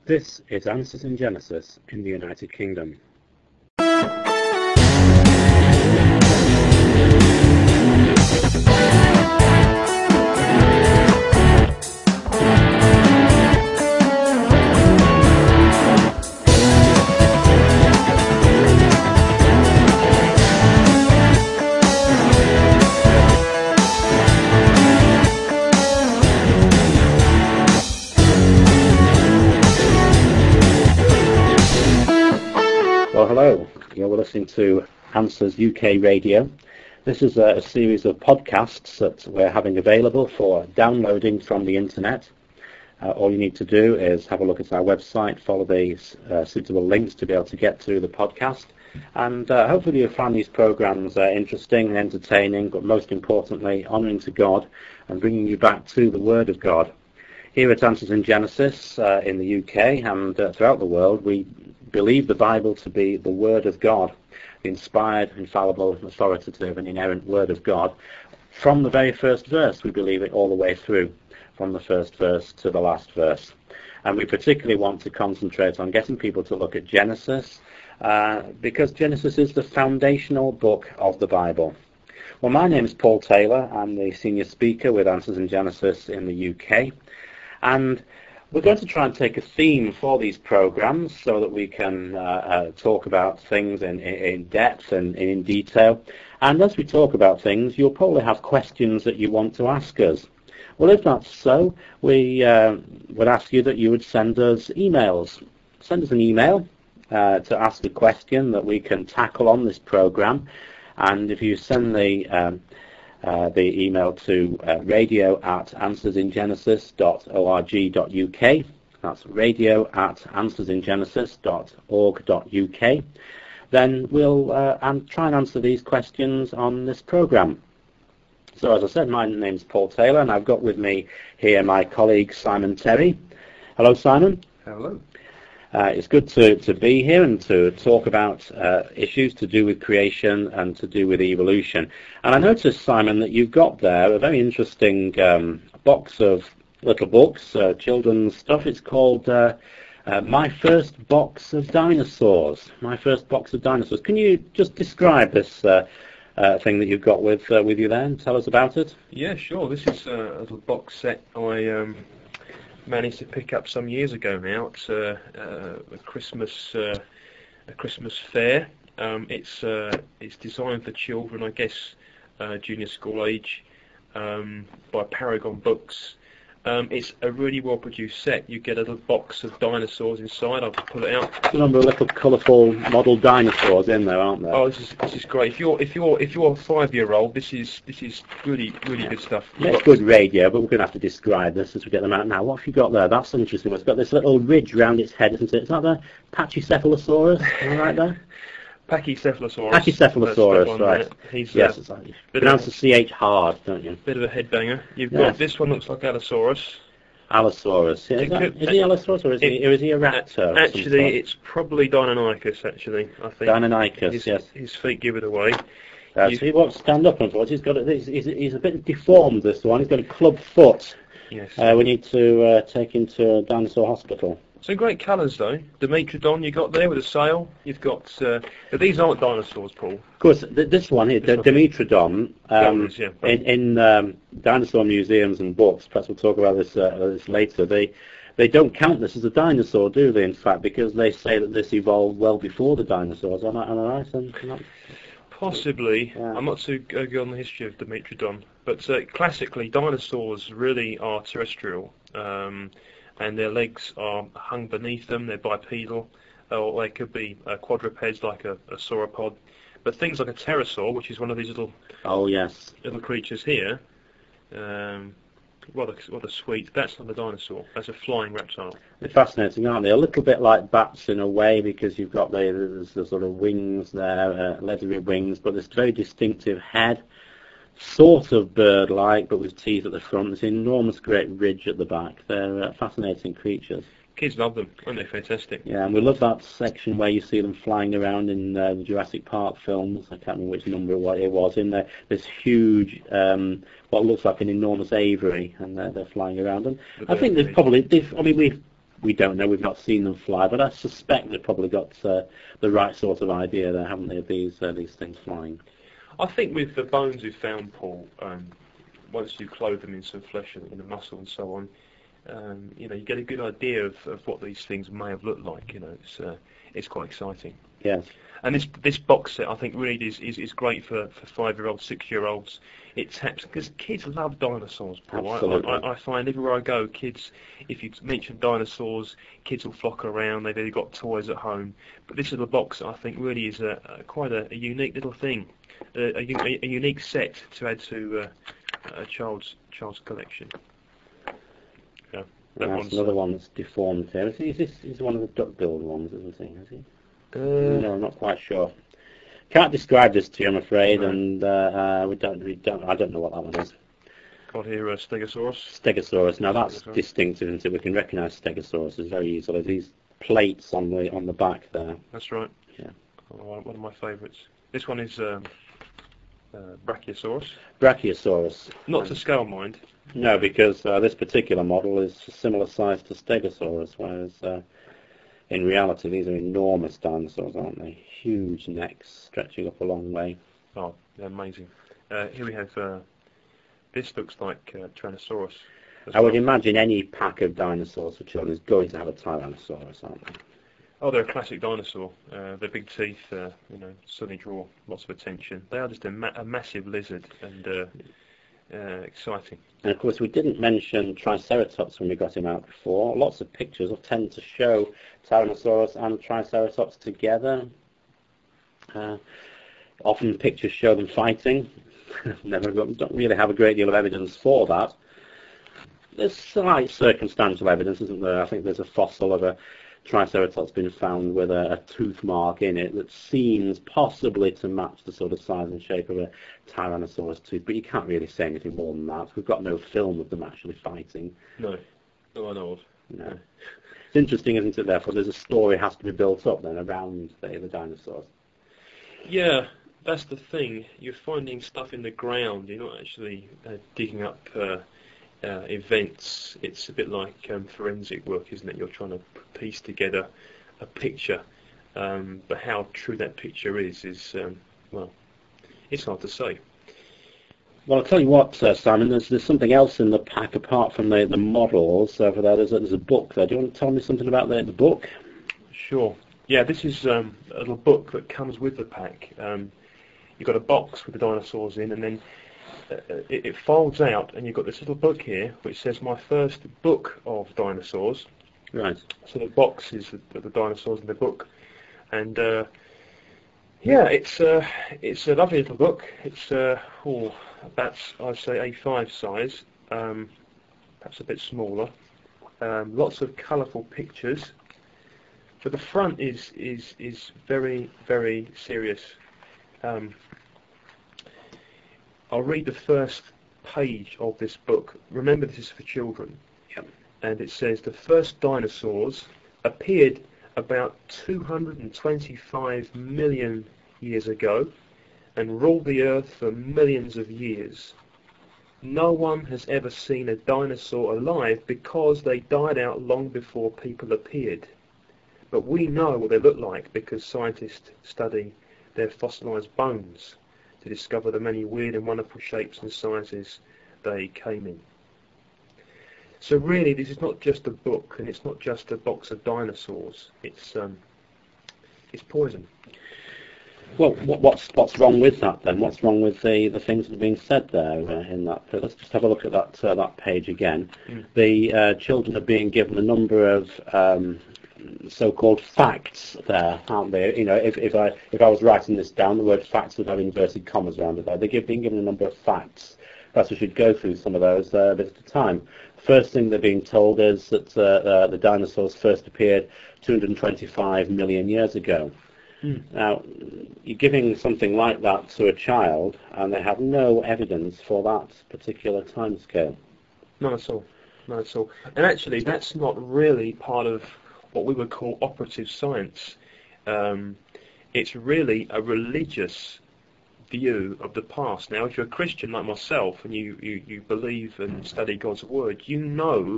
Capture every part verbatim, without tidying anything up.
This is Answers in Genesis in the United Kingdom. Well, hello. You're listening to Answers U K Radio. This is a, a series of podcasts that we're having available for downloading from the internet. Uh, all you need to do is have a look at our website, follow the uh, suitable links to be able to get to the podcast, and uh, hopefully you'll find these programs uh, interesting and entertaining, but most importantly, honouring to God and bringing you back to the Word of God. Here at Answers in Genesis uh, in the U K and uh, throughout the world, we believe the Bible to be the Word of God, the inspired, infallible, authoritative and inerrant Word of God. From the very first verse, we believe it all the way through, from the first verse to the last verse. And we particularly want to concentrate on getting people to look at Genesis, uh, because Genesis is the foundational book of the Bible. Well, my name is Paul Taylor. I'm the senior speaker with Answers in Genesis in the U K. And we're going to try and take a theme for these programs so that we can uh, uh, talk about things in, in depth and in detail. And as we talk about things, you'll probably have questions that you want to ask us. Well, if that's so, we uh, would ask you that you would send us emails. Send us an email uh, to ask a question that we can tackle on this program. And if you send the um, Uh, the email to uh, radio at answers in genesis dot org dot U K. That's radio at answers in genesis dot org dot U K. Then we'll uh, and try and answer these questions on this program. So as I said, my name's Paul Taylor, and I've got with me here my colleague Simon Terry. Hello, Simon. Hello. Uh, it's good to, to be here and to talk about uh, issues to do with creation and to do with evolution. And I noticed, Simon, that you've got there a very interesting um, box of little books, uh, children's stuff. It's called uh, uh, My First Box of Dinosaurs. My First Box of Dinosaurs. Can you just describe this uh, uh, thing that you've got with uh, with you there and tell us about it? Yeah, sure. This is a little box set I um, managed to pick up some years ago now. It's uh, uh, a Christmas uh, a Christmas fair. Um, it's uh, it's designed for children, I guess, uh, junior school age, um, by Paragon Books. Um, it's a really well produced set. You get a little box of dinosaurs inside. I'll pull it out. There's a number of little colourful model dinosaurs in there, aren't there? Oh, this is this is great. If you're if you're if you're a five year old, this is this is really really good stuff. Yeah, it's good radio, but we're going to have to describe this as we get them out now. What have you got there? That's interesting. It's got this little ridge around its head, isn't it? Is that the Pachycephalosaurus? Am I right there? Pachycephalosaurus. Pachycephalosaurus, right. He's, yes, uh, it's like, you pronounce the C H hard, don't you? Bit of a headbanger. You've Yes. got this one looks like Allosaurus. Allosaurus. Yeah, is, It that, could- is he Allosaurus or is, it- he, or is he a raptor? of some Actually, sort? it's probably Deinonychus, actually, I think. Deinonychus, his, yes. His feet give it away. Uh, you- so he won't stand up, unfortunately. He's, got a, he's, he's, he's a bit deformed, this one. He's got a club foot. Yes. Uh, we need to uh, take him to a dinosaur hospital. So great colours, though. Dimetrodon you got there with a sail. You've got... Uh, but these aren't dinosaurs, Paul. Of course, th- this one here, the This one. Dimetrodon, um, Bones, yeah, in, in um, dinosaur museums and books, perhaps we'll talk about this, uh, this later, they they don't count this as a dinosaur, do they, in fact, because they say that this evolved well before the dinosaurs. Am I, am I right? Am I not- Possibly. Yeah. I'm not too uh, good on the history of Dimetrodon. But uh, classically, dinosaurs really are terrestrial. Um, and their legs are hung beneath them. They're bipedal. Or they could be uh, quadrupeds like a, a sauropod. But things like a pterosaur, which is one of these little Oh, yes. little creatures here, um, rather, rather sweet. That's not a dinosaur. That's a flying reptile. They're fascinating, aren't they? A little bit like bats in a way, because you've got the, there's the sort of wings there, uh, leathery wings, but this very distinctive head, sort of bird-like, but with teeth at the front. This enormous great ridge at the back. They're uh, fascinating creatures. Kids love them, aren't they? Fantastic. Yeah, and we love that section where you see them flying around in uh, the Jurassic Park films. I can't remember which number it was in there. This huge, um, what looks like an enormous aviary, and they're, they're flying around. And The I think bird they've probably, they've, I mean, we've we don't know. We've not seen them fly, but I suspect they've probably got uh, the right sort of idea there, haven't they, of these uh, these things flying? I think with the bones we've found, Paul, um, once you clothe them in some flesh and in the muscle and so on, um, you know, you get a good idea of, of what these things may have looked like. You know, it's uh, it's quite exciting. Yes. And this this box set, I think, really is is, is great for, for five-year-olds, six-year-olds. It taps because kids love dinosaurs, Paul. Absolutely. I, I, I find everywhere I go, kids, if you mention dinosaurs, kids will flock around. They've either got toys at home, but this little box, I think, really is a, a quite a, a unique little thing, a, a, a unique set to add to uh, a child's child's collection. Yeah, that That's one's another one that's deformed here. Is, he, is this is one of the duck-billed ones, isn't he? Is he? Uh, no, I'm not quite sure. Can't describe this to you, I'm afraid, No. and uh, uh, we don't, we don't. I don't know what that one is. got here a Stegosaurus. Stegosaurus. Now that's Stegosaurus. distinctive, isn't it? We can recognise Stegosaurus very easily. These plates on the on the back there. That's right. Yeah. Oh, one of my favourites. This one is um, uh, Brachiosaurus. Brachiosaurus. Not to scale, mind. No, because uh, this particular model is a similar size to Stegosaurus, whereas uh, in reality these are enormous dinosaurs, aren't they? Huge necks stretching up a long way. Oh, they're amazing. Uh, here we have, uh, this looks like uh, Tyrannosaurus. as I would well. imagine any pack of dinosaurs for children is going to have a Tyrannosaurus, aren't they? Oh, they're a classic dinosaur. Uh, their big teeth, uh, you know, suddenly draw lots of attention. They are just a, ma- a massive lizard and uh, uh, exciting. And of course we didn't mention Triceratops when we got him out before. Lots of pictures will tend to show Tyrannosaurus and Triceratops together. Uh, often pictures show them fighting. Never got, don't really have a great deal of evidence for that. There's slight circumstantial evidence, isn't there? I think there's a fossil of a Triceratops been found with a, a tooth mark in it that seems possibly to match the sort of size and shape of a Tyrannosaurus tooth, but you can't really say anything more than that. We've got no film of them actually fighting. No, no, I know of. No. It's interesting, isn't it, therefore? There's a story has to be built up then around the, the dinosaurs. Yeah, that's the thing. You're finding stuff in the ground. You're not actually uh, digging up uh, uh, events. It's a bit like um, forensic work, isn't it? You're trying to piece together a picture, um, but how true that picture is is um, well, it's hard to say. Well, I'll tell you what, uh, Simon, there's, there's something else in the pack apart from the, the models over there. There's a, there's a book there. Do you want to tell me something about the, the book? Sure. Yeah, this is um, a little book that comes with the pack. Um, you've got a box with the dinosaurs in, and then uh, it, it folds out, and you've got this little book here which says "My First Book of Dinosaurs." Right. So the box is the, the dinosaurs in the book, and uh, yeah, it's uh, it's a lovely little book. It's uh, oh, about I'd say A five size, um, perhaps a bit smaller. Um, lots of colourful pictures. But the front is is is very very serious. Um, I'll read the first page of this book. Remember, this is for children. Yep. And it says the first dinosaurs appeared about two hundred twenty-five million years ago and ruled the earth for millions of years. No one has ever seen a dinosaur alive because they died out long before people appeared. But we know what they look like because scientists study their fossilised bones to discover the many weird and wonderful shapes and sizes they came in. So really, this is not just a book, and it's not just a box of dinosaurs. It's um, it's poison. Well, what, what's what's wrong with that then? What's wrong with the, the things that are being said there uh, in that? Uh, let's just have a look at that uh, that page again. Mm. The uh, children are being given a number of um, so-called facts there, aren't they? You know, if, if I if I was writing this down, the word facts would have inverted commas around it there. They're being given a number of facts. Perhaps we should go through some of those uh, a bit at a time. First thing they're being told is that uh, uh, the dinosaurs first appeared two hundred twenty-five million years ago. Mm. Now, you're giving something like that to a child, and they have no evidence for that particular timescale. None at all. None at all. And actually, that's not really part of what we would call operative science. Um, it's really a religious view of the past. Now, if you're a Christian like myself and you, you, you believe and study God's Word, you know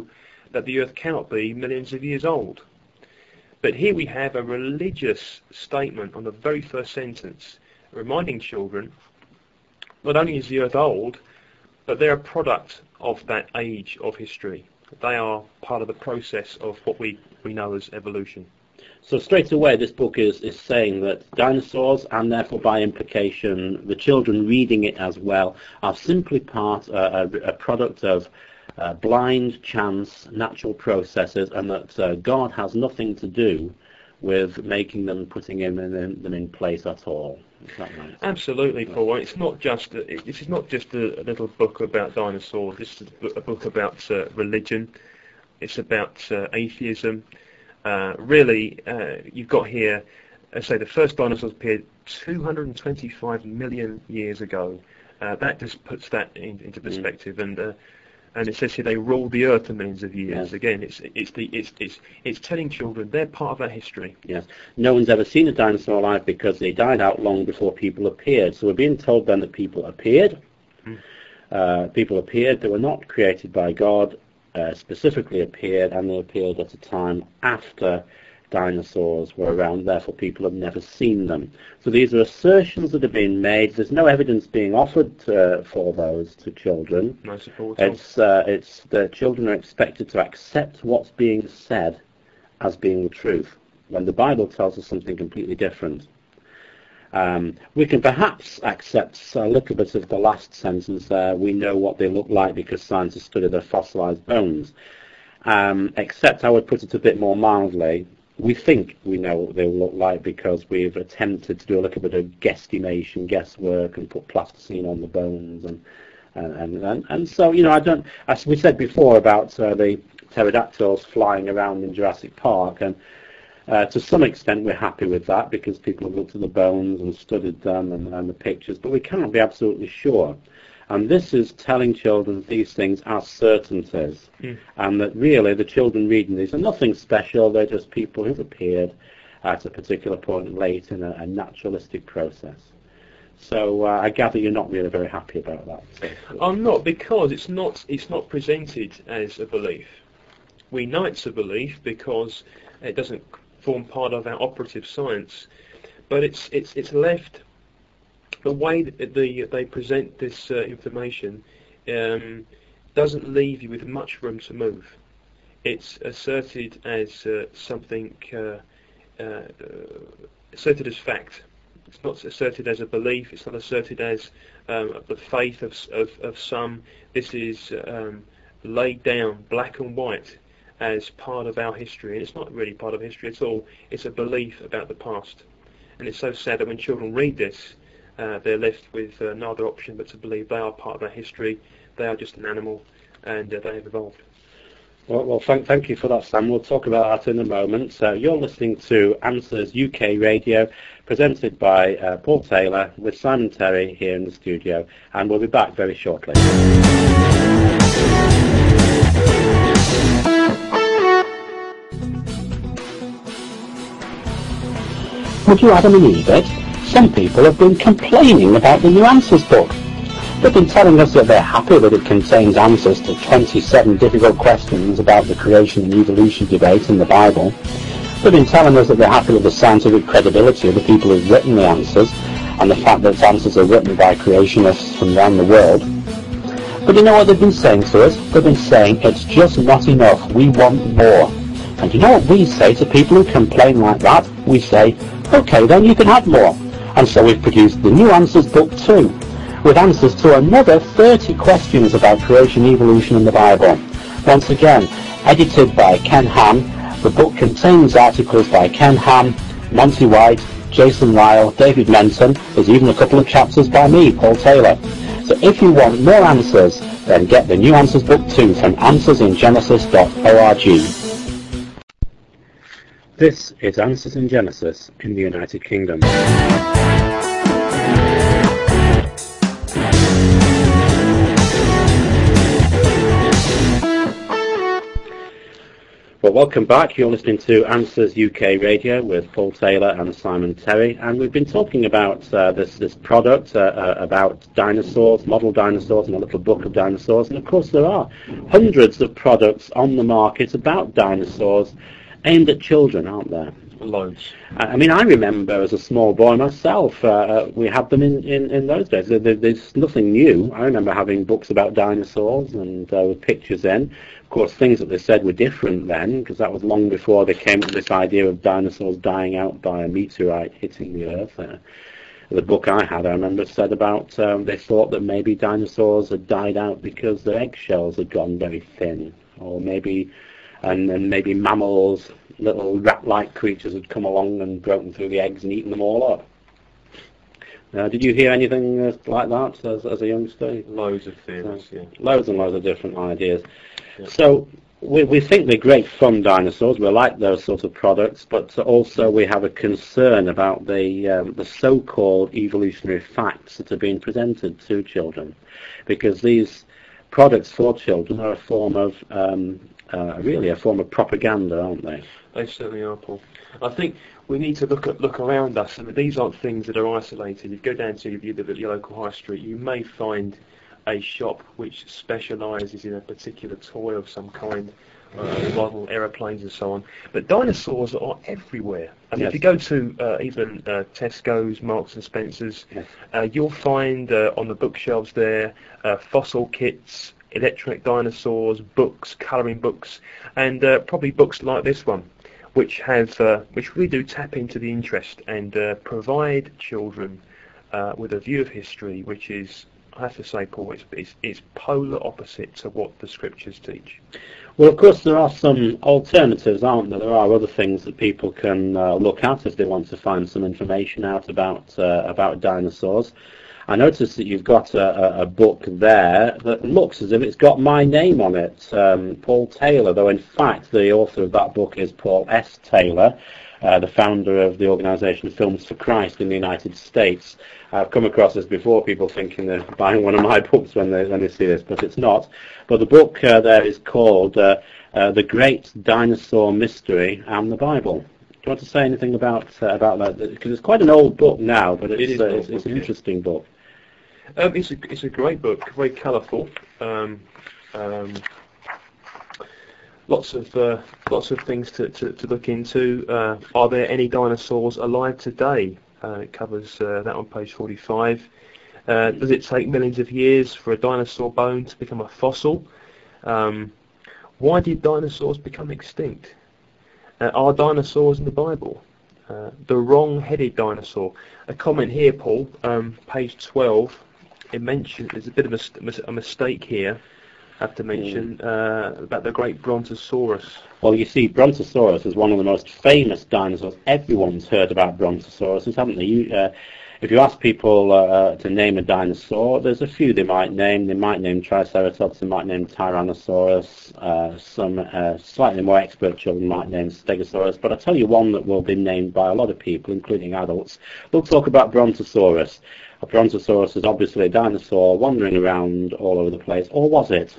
that the Earth cannot be millions of years old. But here we have a religious statement on the very first sentence, reminding children, not only is the Earth old, but they're a product of that age of history. They are part of the process of what we, we know as evolution. So straight away this book is, is saying that dinosaurs, and therefore by implication the children reading it as well, are simply part, uh, a, a product of uh, blind chance, natural processes, and that uh, God has nothing to do with making them, putting them in, them in place at all. Is that right? Absolutely, Paul. It's not just a, it, this is not just a, a little book about dinosaurs. This is a book about uh, religion. It's about uh, atheism. Uh, really, uh, you've got here, I say, the first dinosaurs appeared two hundred twenty-five million years ago. Uh, that just puts that in, into perspective, mm. and uh, and it says here they ruled the earth for millions of years. Yes. Again, it's it's the it's it's it's telling children they're part of that history. Yes, no one's ever seen a dinosaur alive because they died out long before people appeared. So we're being told then that people appeared. Mm. Uh, people appeared. They were not created by God. Uh, specifically appeared, and they appeared at a time after dinosaurs were around, therefore people have never seen them. So these are assertions that have been made. There's no evidence being offered uh, for those to children. No support. It's, uh, it's the children are expected to accept what's being said as being the truth, when the Bible tells us something completely different. Um, we can perhaps accept a little bit of the last sentence there. We know what they look like because scientists study their fossilized bones. Um, except I would put it a bit more mildly. We think we know what they look like because we've attempted to do a little bit of guesstimation, guesswork, and put plasticine on the bones, and and and, and so you know I don't. As we said before about uh, the pterodactyls flying around in Jurassic Park, and Uh, to some extent we're happy with that because people have looked at the bones and studied them and, and the pictures, but we cannot be absolutely sure. And this is telling children these things as certainties, mm. and that really the children reading these are nothing special. They're just people who've appeared at a particular point late in a, a naturalistic process. So uh, I gather you're not really very happy about that. So. I'm not, because it's not it's not presented as a belief. We know it's a belief because it doesn't form part of our operative science, but it's it's it's left the way that the, they present this uh, information um, doesn't leave you with much room to move. It's asserted as uh, something uh, uh, asserted as fact. It's not asserted as a belief. It's not asserted as um, the faith of, of of some. This is um, laid down black and white as part of our history, and it's not really part of history at all. It's a belief about the past, and it's so sad that when children read this, uh, they're left with uh, no other option but to believe they are part of our history. They are just an animal, and uh, they have evolved. Well, well thank, thank you for that, Sam. We'll talk about that in a moment. So you're listening to Answers U K Radio, presented by uh, Paul Taylor, with Simon Terry here in the studio, and we'll be back very shortly. Would you Adam and Eve it? Some people have been complaining about the New Answers book. They've been telling us that they're happy that it contains answers to twenty-seven difficult questions about the creation and evolution debate in the Bible. They've been telling us that they're happy with the scientific credibility of the people who've written the answers, and the fact that answers are written by creationists from around the world. But you know what they've been saying to us? They've been saying it's just not enough, we want more. And you know what we say to people who complain like that? We say, OK, then you can have more. And so we've produced the New Answers book too, with answers to another thirty questions about creation, evolution and the Bible. Once again, edited by Ken Ham. The book contains articles by Ken Ham, Monty White, Jason Lyle, David Menton. There's even a couple of chapters by me, Paul Taylor. So if you want more answers, then get the New Answers book too from answers in genesis dot org. This is Answers in Genesis in the United Kingdom. Well, welcome back. You're listening to Answers U K Radio with Paul Taylor and Simon Terry, and we've been talking about uh, this this product uh, uh, about dinosaurs, model dinosaurs, and a little book of dinosaurs. And of course, there are hundreds of products on the market about dinosaurs aimed at children, aren't there? Loads. I mean, I remember as a small boy myself, uh, we had them in, in, in those days. There, there's nothing new. I remember having books about dinosaurs and uh, with pictures in. Of course, things that they said were different then, because that was long before they came to this idea of dinosaurs dying out by a meteorite hitting the Earth. Uh, the book I had, I remember, said about um, they thought that maybe dinosaurs had died out because their eggshells had gone very thin, or maybe, and, and maybe mammals, little rat-like creatures had come along and broken through the eggs and eaten them all up. Uh, did you hear anything uh, like that as, as a youngster? Loads of theories, So, yeah. Loads and loads of different ideas. Yeah. So we, we think they're great fun dinosaurs. We like those sort of products, but also we have a concern about the um, the so-called evolutionary facts that are being presented to children, because these products for children are a form of um, uh, really a form of propaganda, aren't they? They certainly are, Paul. I think we need to look at look around us, and these aren't things that are isolated. If you go down to your, your local high street, you may find a shop which specialises in a particular toy of some kind, uh, model aeroplanes and so on. But dinosaurs are everywhere. I mean, Yes. if you go to uh, even uh, Tesco's, Marks and Spencer's, Yes. uh, you'll find uh, on the bookshelves there uh, fossil kits, electronic dinosaurs, books, colouring books, and uh, probably books like this one, which have uh, which really do tap into the interest and uh, provide children uh, with a view of history which is, I have to say, Paul, it's, it's, it's polar opposite to what the scriptures teach. Well, of course, there are some alternatives, aren't there? There are other things that people can uh, look at if they want to find some information out about uh, about dinosaurs. I noticed that you've got a, a book there that looks as if it's got my name on it, um, Paul Taylor, though in fact the author of that book is Paul S. Taylor, uh, the founder of the organisation Films for Christ in the United States. I've come across this before, people thinking they're buying one of my books when they when they see this, but it's not. But the book uh, there is called uh, uh, The Great Dinosaur Mystery and the Bible. Do you want to say anything about uh, about that? Because it's quite an old book now, but it's, It is uh, an old it's, it's book, an yeah. interesting book. Um, it's, a, it's a great book, very colourful. Um, um, lots of uh, lots of things to, to, to look into. Uh, are there any dinosaurs alive today? Uh, it covers uh, that on page forty-five. Uh, does it take millions of years for a dinosaur bone to become a fossil? Um, why did dinosaurs become extinct? Uh, are dinosaurs in the Bible? Uh, the wrong-headed dinosaur. A comment here, Paul, um, page twelve. It mentions there's a bit of a, a mistake here. I have to mention uh, about the great Brontosaurus. Well, you see, Brontosaurus is one of the most famous dinosaurs. Everyone's heard about Brontosaurus, haven't they? You, uh, if you ask people uh, to name a dinosaur, there's a few they might name. They might name Triceratops, they might name Tyrannosaurus. Uh, some uh, slightly more expert children might name Stegosaurus. But I'll tell you one that will be named by a lot of people, including adults. We'll talk about Brontosaurus. A Brontosaurus is obviously a dinosaur wandering around all over the place, or was it?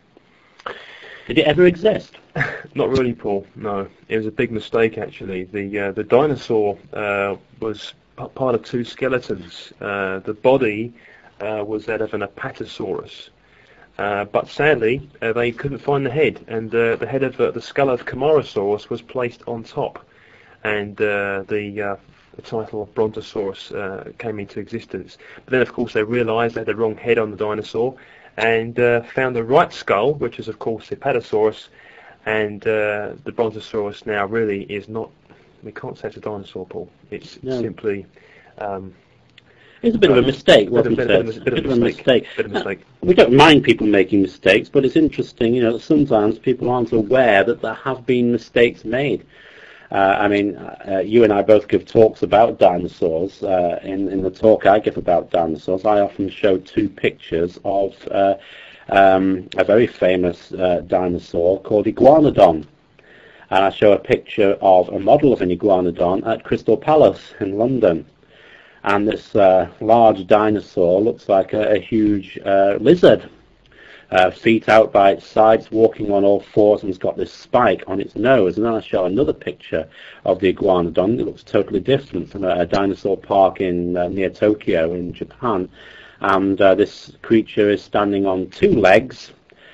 Did it ever exist? Not really, Paul. No, it was a big mistake actually. The uh, the dinosaur uh, was p- part of two skeletons. Uh, the body uh, was that of an Apatosaurus, uh, but sadly uh, they couldn't find the head, and uh, the head of uh, the skull of Camarasaurus was placed on top, and uh, the uh, the title of Brontosaurus uh, came into existence. But then, of course, they realised they had the wrong head on the dinosaur, and uh, found the right skull, which is, of course, the Apatosaurus, and uh, the Brontosaurus now really is not, we can't say it's a dinosaur, Paul. It's No. simply... Um, It's a bit of a mistake, bit of- wasn't bit it? of a- bit of a mistake. Bit of a mistake. Uh, we don't mind people making mistakes, but it's interesting, you know, that sometimes people aren't aware that there have been mistakes made. Uh, I mean, uh, you and I both give talks about dinosaurs. Uh, in, in the talk I give about dinosaurs, I often show two pictures of uh, um, a very famous uh, dinosaur called Iguanodon. And I show a picture of a model of an Iguanodon at Crystal Palace in London. And this uh, large dinosaur looks like a, a huge uh, lizard. uh, feet out by its sides, walking on all fours, and it's got this spike on its nose. And then I show another picture of the iguanodon. It looks totally different from a, a dinosaur park in uh, near Tokyo in Japan. And uh, this creature is standing on two legs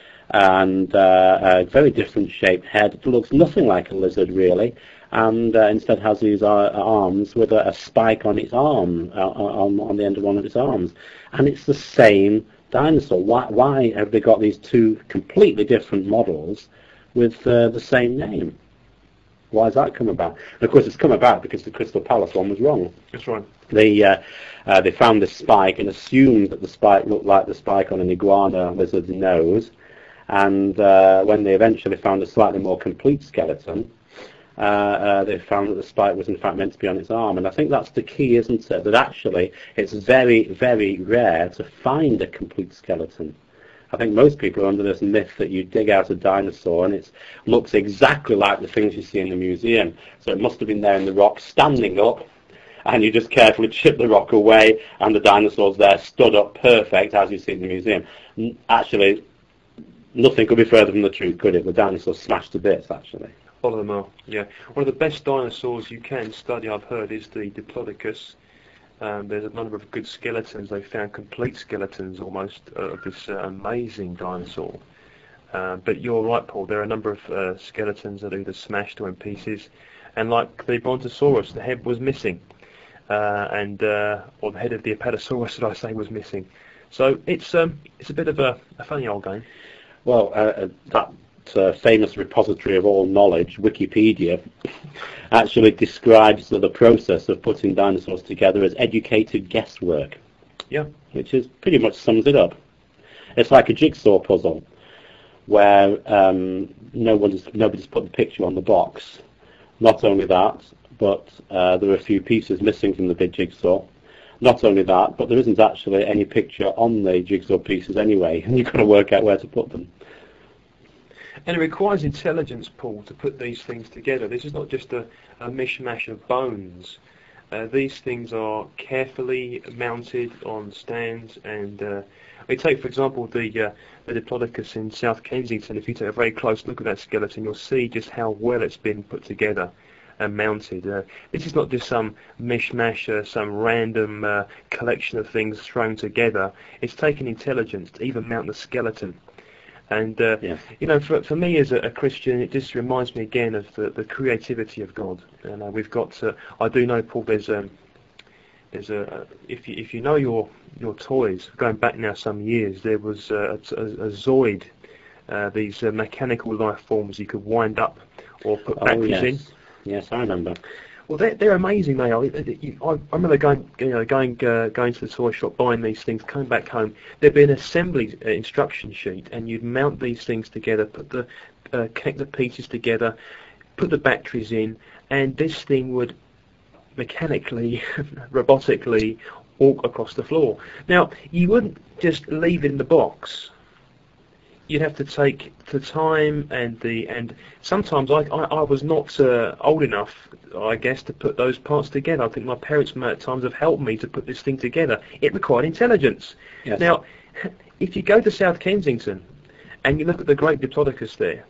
and uh, a very different shaped head. It looks nothing like a lizard, really, and uh, instead has these uh, arms with a, a spike on its arm, uh, on, on the end of one of its arms. And it's the same dinosaur. Why, why have they got these two completely different models with uh, the same name? Why has that come about? And of course, it's come about because the Crystal Palace one was wrong. That's right. They uh, uh, they found this spike and assumed that the spike looked like the spike on an iguana lizard's nose. And uh, when they eventually found a slightly more complete skeleton, uh, uh, they found that the spike was in fact meant to be on its arm. And I think that's the key, isn't it? That actually it's very, very rare to find a complete skeleton. I think most people are under this myth that you dig out a dinosaur and it looks exactly like the things you see in the museum. So it must have been there in the rock standing up, and you just carefully chip the rock away and the dinosaur's there stood up perfect as you see in the museum. Actually, nothing could be further from the truth, could it? The dinosaur smashed to bits, actually. All of them are, yeah. One of the best dinosaurs you can study, I've heard, is the Diplodocus. Um, there's a number of good skeletons. They found complete skeletons almost uh, of this uh, amazing dinosaur. Uh, but you're right, Paul. There are a number of uh, skeletons that are either smashed or in pieces. And like the Brontosaurus, the head was missing. Uh, and uh, or the head of the Apatosaurus, should I say, was missing. So it's um, it's a bit of a, a funny old game. Well, uh, that uh, famous repository of all knowledge, Wikipedia, actually describes the, the process of putting dinosaurs together as educated guesswork. Yeah. Which is pretty much sums it up. It's like a jigsaw puzzle where um, no one's, nobody's put the picture on the box. Not only that, but uh, there are a few pieces missing from the big jigsaw. Not only that, but there isn't actually any picture on the jigsaw pieces anyway, and you've got to work out where to put them. And it requires intelligence, Paul, to put these things together. This is not just a, a mishmash of bones. Uh, these things are carefully mounted on stands, and uh, we take, for example, the uh, the Diplodocus in South Kensington. If you take a very close look at that skeleton, you'll see just how well it's been put together and mounted. Uh, this is not just some mishmash, uh, some random uh, collection of things thrown together. It's taken intelligence to even mount the skeleton. And, uh, yeah. you know, for for me as a, a Christian, it just reminds me again of the, the creativity of God. And uh, we've got, uh, I do know, Paul, there's a, there's a, if you if you know your your toys, going back now some years, there was a, a, a Zoid, uh, these uh, mechanical life forms you could wind up or put oh, batteries yes. in. Yes, I remember. Well, they're, they're amazing. They are. I remember going, you know, going, uh, going to the toy shop, buying these things, coming back home. There'd be an assembly uh, instruction sheet, and you'd mount these things together, put the, uh, connect the pieces together, put the batteries in, and this thing would mechanically, robotically walk across the floor. Now, you wouldn't just leave it in the box. You'd have to take the time and the and sometimes I I, I was not uh, old enough, I guess, to put those parts together. I think my parents may at times have helped me to put this thing together. It required intelligence. Yes. Now, if you go to South Kensington and you look at the great Diplodocus there,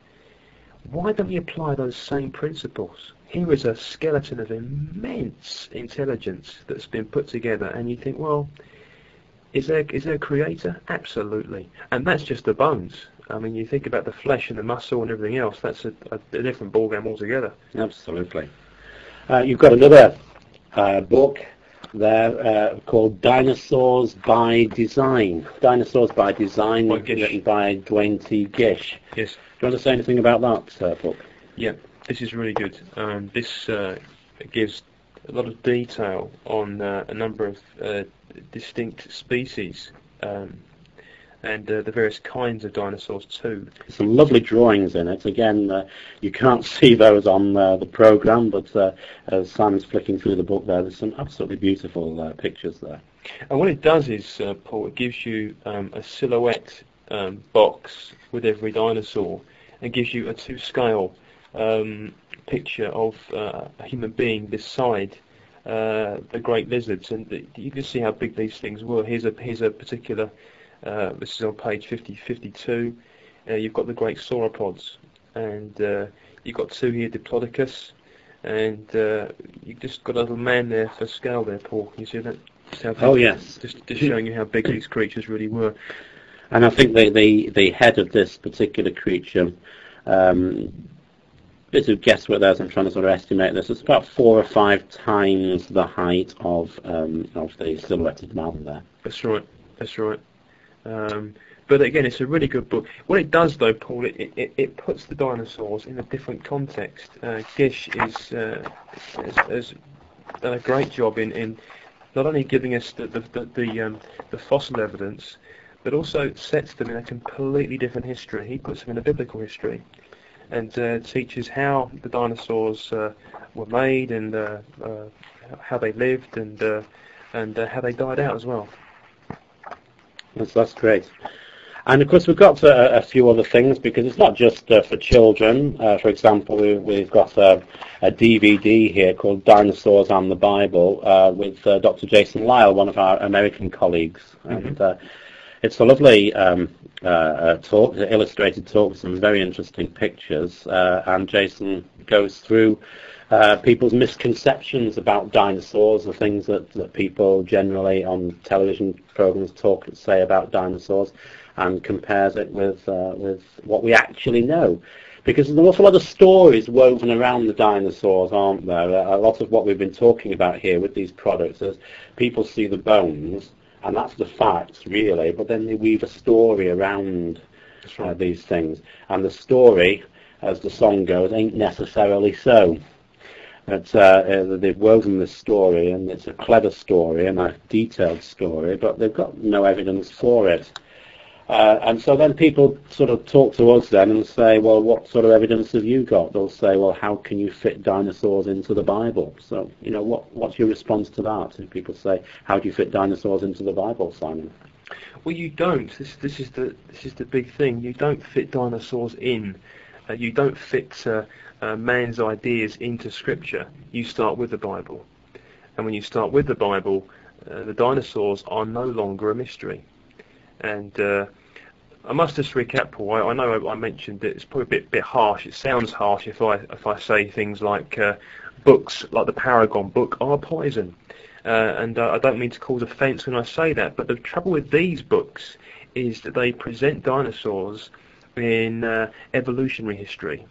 why don't we apply those same principles? Here is a skeleton of immense intelligence that's been put together, and you think, well, Is there is there a creator? Absolutely. And that's just the bones. I mean, you think about the flesh and the muscle and everything else, that's a, a, a different ballgame altogether. Absolutely. Uh, you've got another uh, book there uh, called Dinosaurs by Design. Dinosaurs by Design, by written by Duane T. Gish. Yes. Do you want to say anything about that uh, book? Yeah, this is really good. Um, this uh, gives a lot of detail on uh, a number of uh, distinct species um, and uh, the various kinds of dinosaurs too. Some lovely drawings in it. Again, uh, you can't see those on uh, the programme, but uh, as Simon's flicking through the book there, there's some absolutely beautiful uh, pictures there. And what it does is, uh, Paul, it gives you um, a silhouette um, box with every dinosaur and gives you a two-scale um, picture of uh, a human being beside uh, the great lizards, and the, you can see how big these things were. Here's a here's a particular Uh, this is on page fifty, fifty-two. Uh, you've got the great sauropods, and uh, you've got two here, Diplodocus, and uh, you've just got a little man there for scale there, Paul. Can you see that? Just how big, oh yes. Just, just showing you how big these creatures really were. And I think the the, the head of this particular creature, um, bit of guesswork there as I'm trying to sort of estimate this, it's about four or five times the height of um, of the silhouetted man there. That's right. That's right. Um, but again, it's a really good book. What it does, though, Paul, it, it, it puts the dinosaurs in a different context. Uh, Gish is uh, has, has done a great job in, in not only giving us the the the, the, um, the fossil evidence, but also sets them in a completely different history. He puts them in a biblical history, and uh, teaches how the dinosaurs uh, were made, and uh, uh, how they lived, and uh, and uh, how they died out as well. That's, that's great. And of course we've got a, a few other things, because it's not just uh, for children. Uh, for example, we, we've got a, a D V D here called Dinosaurs and the Bible uh, with uh, Doctor Jason Lyle, one of our American colleagues. Mm-hmm. And uh, it's a lovely um, uh, talk, illustrated talk with some very interesting pictures. Uh, and Jason goes through Uh, people's misconceptions about dinosaurs, the things that, that people generally on television programs talk and say about dinosaurs, and compares it with uh, with what we actually know. Because there's an awful lot of stories woven around the dinosaurs, aren't there? A lot of what we've been talking about here with these products is people see the bones, and that's the facts, really, but then they weave a story around uh, these things. And the story, as the song goes, ain't necessarily so. It's, uh, they've woven this story, and it's a clever story and a detailed story, but they've got no evidence for it. Uh, and so then people sort of talk to us then and say, well, what sort of evidence have you got? They'll say, well, how can you fit dinosaurs into the Bible? So, you know, what what's your response to that? If people say, how do you fit dinosaurs into the Bible, Simon? Well, you don't. This, this is the this is the big thing. You don't fit dinosaurs in. Uh, you don't fit uh, uh, man's ideas into Scripture. You start with the Bible. And when you start with the Bible, uh, the dinosaurs are no longer a mystery. And uh, I must just recap, Paul. I, I know I mentioned that it's probably a bit, bit harsh. It sounds harsh if I if I say things like uh, books like the Paragon book are poison. Uh, and uh, I don't mean to cause offence when I say that, but the trouble with these books is that they present dinosaurs in uh, evolutionary history,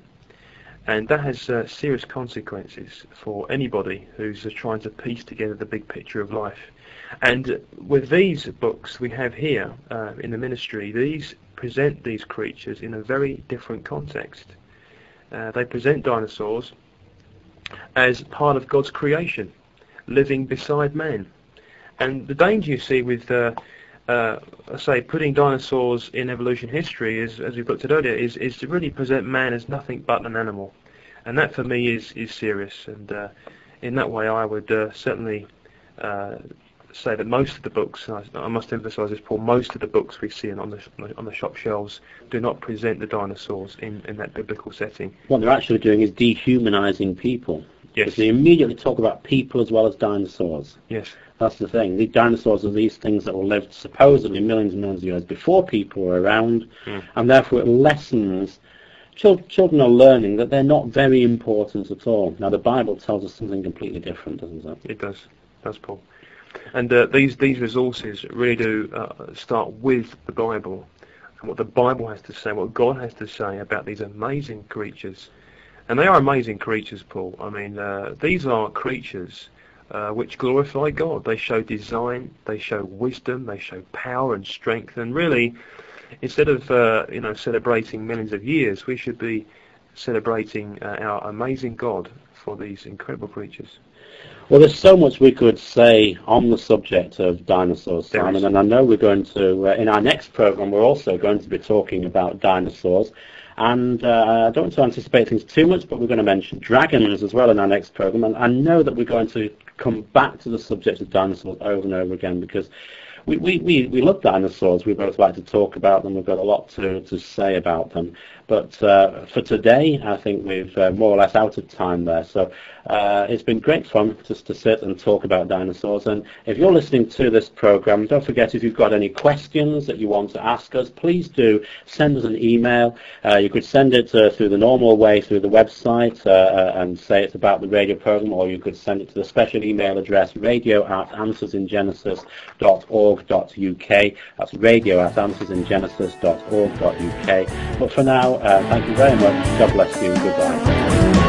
and that has uh, serious consequences for anybody who's uh, trying to piece together the big picture of life. And uh, with these books we have here uh, in the ministry, these present these creatures in a very different context. Uh, they present dinosaurs as part of God's creation, living beside man. And the danger you see with uh, Uh, I say putting dinosaurs in evolution history, is, as we've looked at earlier, is, is to really present man as nothing but an animal, and that for me is is serious. And uh, in that way, I would uh, certainly uh, say that most of the books, and I, I must emphasise this, Paul, most of the books we see on the on the shop shelves do not present the dinosaurs in, in that biblical setting. What they're actually doing is dehumanising people. Yes. Because they immediately talk about people as well as dinosaurs. Yes. That's the thing. The dinosaurs are these things that were lived supposedly millions and millions of years before people were around, mm. and therefore it lessens. Chil- children are learning that they're not very important at all. Now, the Bible tells us something completely different, doesn't it? It does. It does, Paul. And uh, these these resources really do uh, start with the Bible, and what the Bible has to say, what God has to say about these amazing creatures. And they are amazing creatures, Paul. I mean, uh, these are creatures Uh, which glorify God. They show design, they show wisdom, they show power and strength. And really, instead of uh, you know celebrating millions of years, we should be celebrating uh, our amazing God for these incredible creatures. Well, there's so much we could say on the subject of dinosaurs, Simon, and I know we're going to, uh, in our next program, we're also going to be talking about dinosaurs. And uh, I don't want to anticipate things too much, but we're going to mention dragons as well in our next program. And I know that we're going to come back to the subject of dinosaurs over and over again, because we, we, we, we love dinosaurs. We both like to talk about them. We've got a lot to, to say about them. But uh, for today, I think we've uh, more or less out of time there. So uh, it's been great fun just to sit and talk about dinosaurs. And if you're listening to this program, don't forget, if you've got any questions that you want to ask us, please do send us an email. Uh, you could send it uh, through the normal way through the website uh, and say it's about the radio program, or you could send it to the special email address radio at answers in genesis dot org dot U K. That's radio at answers in genesis dot org dot U K. But for now, uh, thank you very much. God bless you and goodbye.